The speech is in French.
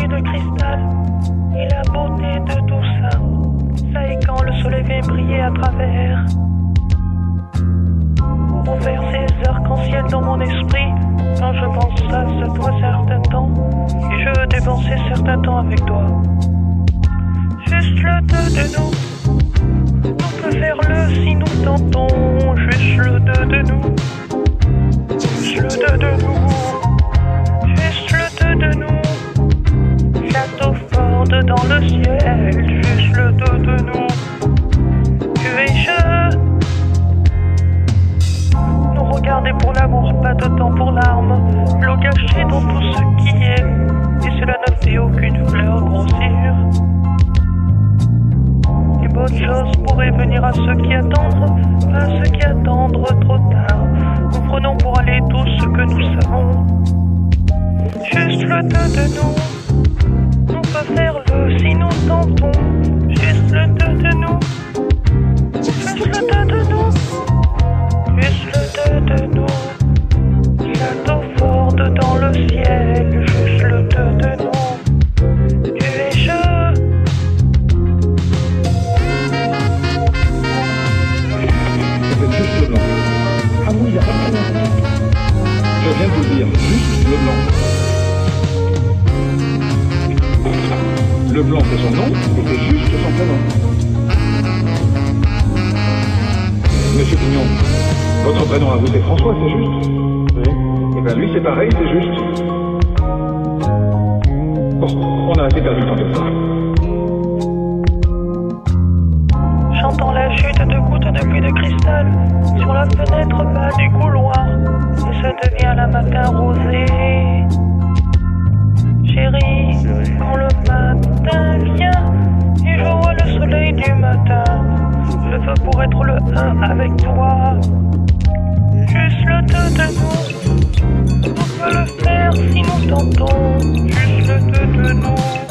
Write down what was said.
de cristal et la beauté de tout ça. Ça et quand le soleil vient briller à travers, pour faire ces arcs-en-ciel dans mon esprit. Quand je pense à ça, toi certain temps, et je dépensais certain temps avec toi. Juste le deux de nous, on peut faire le si nous tentons. Juste le deux de nous, juste le deux de nous, juste le deux de nous. Château fort dans le ciel, juste le deux de nous. Tu et je, nous regarder pour l'amour, pas de temps pour l'arme. L'eau cachée dans tout ce qui est, et cela ne fait aucune fleur grossir. Les bonnes choses pourraient venir à ceux qui attendent, pas à ceux qui attendent trop tard. Nous prenons pour aller tout ce que nous savons. Juste le deux de nous, on peut faire le si nous tentons. Juste le deux de nous, juste le deux de nous, juste le deux de nous. Château fort dans le ciel, juste le deux de nous. Tu et je. C'est juste le blanc. Ah oui, il n'y a pas de prénom. Je viens de vous le dire, juste le blanc. Le blanc c'est son nom, et c'est juste son prénom. Monsieur Pignon, votre prénom à vous c'est François, c'est juste? Oui. Et ben lui c'est pareil, c'est juste. Bon, on a assez perdu le temps de ça. J'entends la chute de gouttes de pluie de cristal sur la fenêtre bas du couloir, et ça devient la matin rosé. Chérie, quand le matin vient et je vois le soleil du matin, je veux pour être le un avec toi. Juste le deux de nous, on peut le faire si nous tentons. Juste le deux de nous.